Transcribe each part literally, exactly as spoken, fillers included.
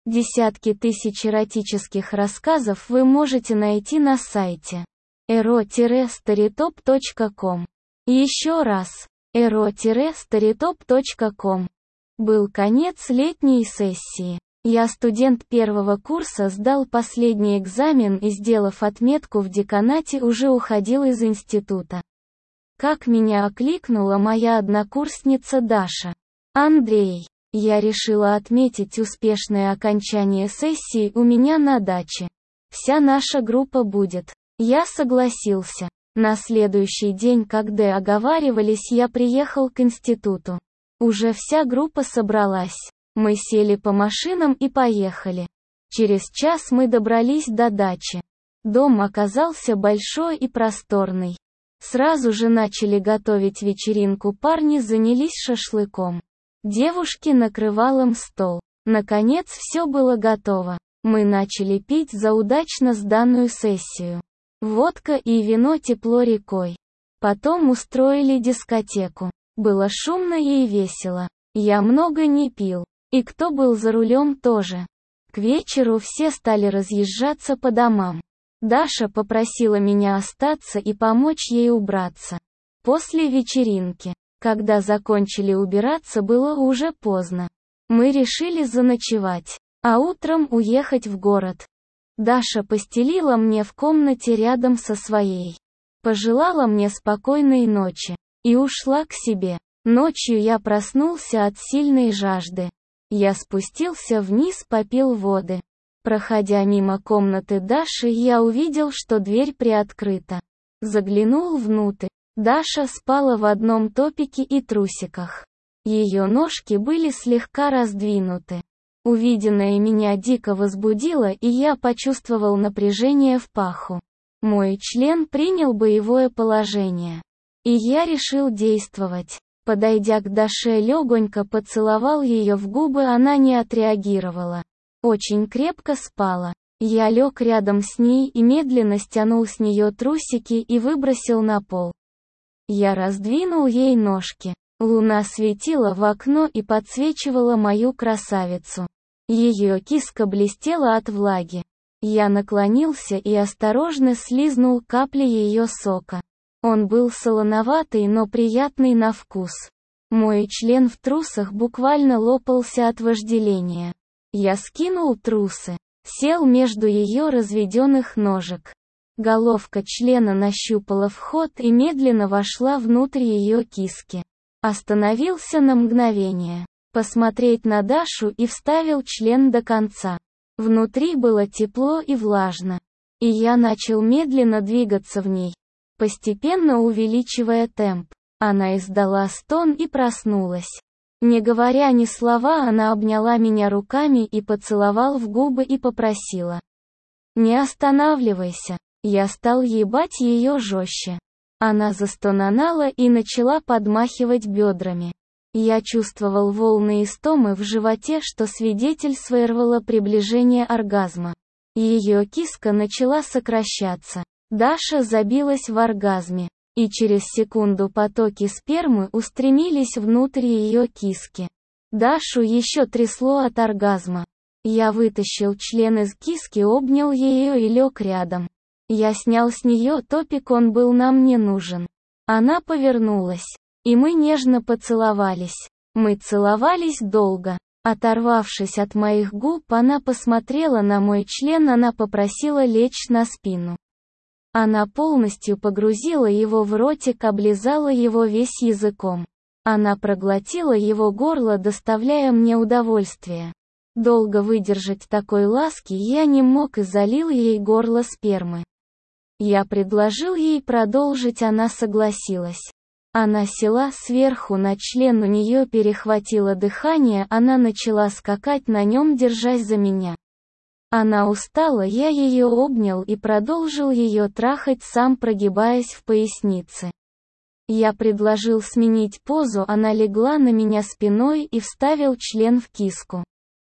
Десятки тысяч эротических рассказов вы можете найти на сайте эро старитоп точка ком. Еще раз, эро старитоп точка ком. Был конец летней сессии. Я, студент первого курса, сдал последний экзамен и, сделав отметку в деканате, уже уходил из института. Как меня окликнула моя однокурсница Даша. «Андрей, я решила отметить успешное окончание сессии у меня на даче. Вся наша группа будет». Я согласился. На следующий день, когда оговаривались, я приехал к институту. Уже вся группа собралась. Мы сели по машинам и поехали. Через час мы добрались до дачи. Дом оказался большой и просторный. Сразу же начали готовить вечеринку, парни занялись шашлыком. Девушки накрывал им стол. Наконец все было готово. Мы начали пить за удачно сданную сессию. Водка и вино тепло рекой. Потом устроили дискотеку. Было шумно и весело. Я много не пил. И кто был за рулем тоже. К вечеру все стали разъезжаться по домам. Даша попросила меня остаться и помочь ей убраться. После вечеринки, когда закончили убираться, было уже поздно. Мы решили заночевать, а утром уехать в город. Даша постелила мне в комнате рядом со своей. Пожелала мне спокойной ночи. И ушла к себе. Ночью я проснулся от сильной жажды. Я спустился вниз, попил воды. Проходя мимо комнаты Даши, я увидел, что дверь приоткрыта. Заглянул внутрь. Даша спала в одном топике и трусиках. Ее ножки были слегка раздвинуты. Увиденное меня дико возбудило, и я почувствовал напряжение в паху. Мой член принял боевое положение. И я решил действовать. Подойдя к Даше, легонько поцеловал ее в губы, она не отреагировала. Очень крепко спала. Я лег рядом с ней и медленно стянул с нее трусики и выбросил на пол. Я раздвинул ей ножки. Луна светила в окно и подсвечивала мою красавицу. Ее киска блестела от влаги. Я наклонился и осторожно слизнул капли ее сока. Он был солоноватый, но приятный на вкус. Мой член в трусах буквально лопался от вожделения. Я скинул трусы, сел между ее разведенных ножек. Головка члена нащупала вход и медленно вошла внутрь ее киски. Остановился на мгновение, посмотреть на Дашу и вставил член до конца. Внутри было тепло и влажно. И я начал медленно двигаться в ней, постепенно увеличивая темп. Она издала стон и проснулась. Не говоря ни слова, она обняла меня руками и поцеловала в губы и попросила: «Не останавливайся». Я стал ебать ее жестче. Она застонала и начала подмахивать бедрами. Я чувствовал волны истомы в животе, что свидетельствовало приближение оргазма. Ее киска начала сокращаться. Даша забилась в оргазме. И через секунду потоки спермы устремились внутрь ее киски. Дашу еще трясло от оргазма. Я вытащил член из киски, обнял ее и лег рядом. Я снял с нее топик, он был нам не нужен. Она повернулась. И мы нежно поцеловались. Мы целовались долго. Оторвавшись от моих губ, она посмотрела на мой член, она попросила лечь на спину. Она полностью погрузила его в ротик, облизала его весь языком. Она проглотила его горло, доставляя мне удовольствие. Долго выдержать такой ласки я не мог и залил ей горло спермы. Я предложил ей продолжить, она согласилась. Она села сверху на член, у нее перехватило дыхание, она начала скакать на нем, держась за меня. Она устала, я ее обнял и продолжил ее трахать, сам прогибаясь в пояснице. Я предложил сменить позу, она легла на меня спиной и вставил член в киску.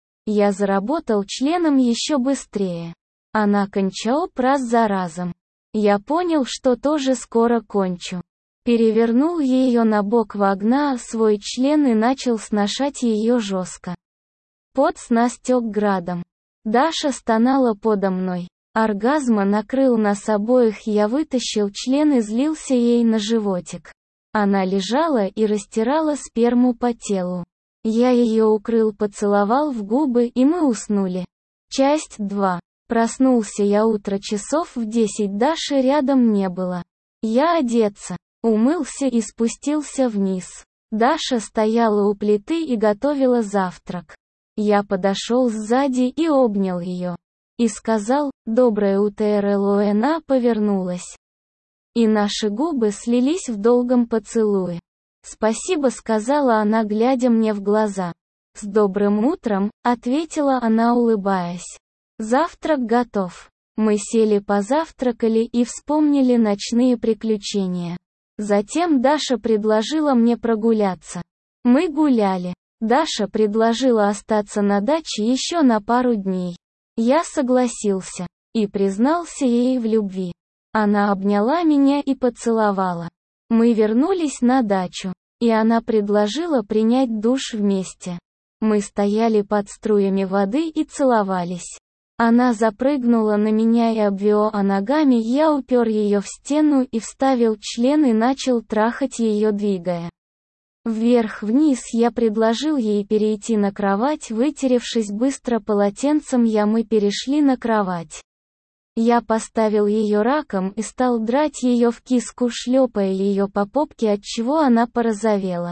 Я заработал членом еще быстрее. Она кончала раз за разом. Я понял, что тоже скоро кончу. Перевернул ее на бок, вогнал свой член и начал сношать ее жестко. Пот с нас тек градом. Даша стонала подо мной. Оргазма накрыл нас обоих, я вытащил член и злился ей на животик. Она лежала и растирала сперму по телу. Я ее укрыл, поцеловал в губы, и мы уснули. Часть два. Проснулся я утро часов в десять, Даши рядом не было. Я одеться, умылся и спустился вниз. Даша стояла у плиты и готовила завтрак. Я подошел сзади и обнял ее. И сказал: «Доброе утро». Она повернулась. И наши губы слились в долгом поцелуе. «Спасибо», — сказала она, глядя мне в глаза. «С добрым утром», — ответила она, улыбаясь. «Завтрак готов». Мы сели, позавтракали и вспомнили ночные приключения. Затем Даша предложила мне прогуляться. Мы гуляли. Даша предложила остаться на даче еще на пару дней. Я согласился. И признался ей в любви. Она обняла меня и поцеловала. Мы вернулись на дачу. И она предложила принять душ вместе. Мы стояли под струями воды и целовались. Она запрыгнула на меня и обвела ногами, я упер ее в стену и вставил член и начал трахать ее, двигая вверх-вниз. Я предложил ей перейти на кровать, вытеревшись быстро полотенцем, я мы перешли на кровать. Я поставил ее раком и стал драть ее в киску, шлепая ее по попке, отчего она порозовела.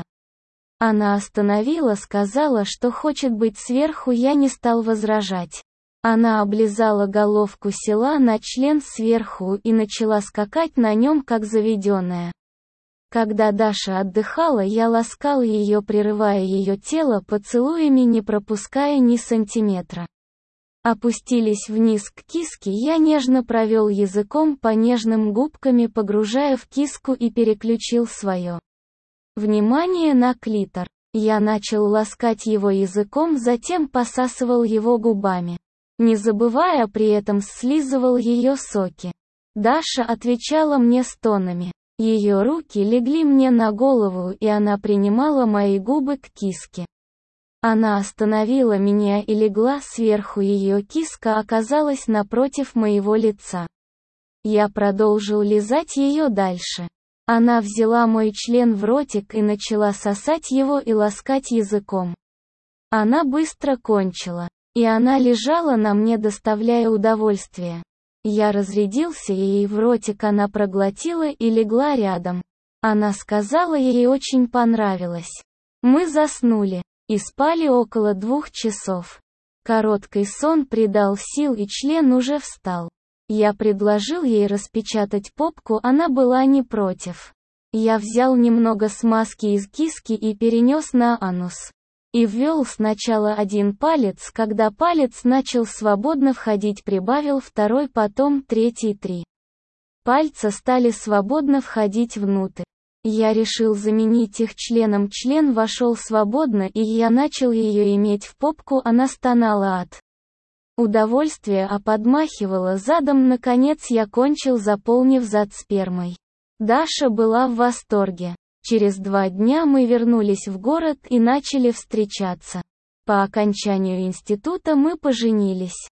Она остановила, сказала, что хочет быть сверху, я не стал возражать. Она облизала головку, села на член сверху и начала скакать на нем, как заведенная. Когда Даша отдыхала, я ласкал ее, прерывая ее тело поцелуями, не пропуская ни сантиметра. Опустились вниз к киске, я нежно провел языком по нежным губками, погружая в киску, и переключил свое внимание на клитор. Я начал ласкать его языком, затем посасывал его губами, не забывая при этом слизывал ее соки. Даша отвечала мне стонами. Ее руки легли мне на голову, и она принимала мои губы к киске. Она остановила меня и легла сверху, ее киска оказалась напротив моего лица. Я продолжил лизать ее дальше. Она взяла мой член в ротик и начала сосать его и ласкать языком. Она быстро кончила. И она лежала на мне, доставляя удовольствие. Я разрядился ей в ротик, она проглотила и легла рядом. Она сказала, ей очень понравилось. Мы заснули. И спали около двух часов. Короткий сон придал сил, и член уже встал. Я предложил ей распечатать попку, она была не против. Я взял немного смазки из киски и перенес на анус. И ввел сначала один палец, когда палец начал свободно входить, прибавил второй, потом третий, три. Пальца стали свободно входить внутрь. Я решил заменить их членом, член вошел свободно, и я начал ее иметь в попку, она стонала от удовольствия, а подмахивала задом. Наконец я кончил, заполнив зад спермой. Даша была в восторге. Через два дня мы вернулись в город и начали встречаться. По окончанию института мы поженились.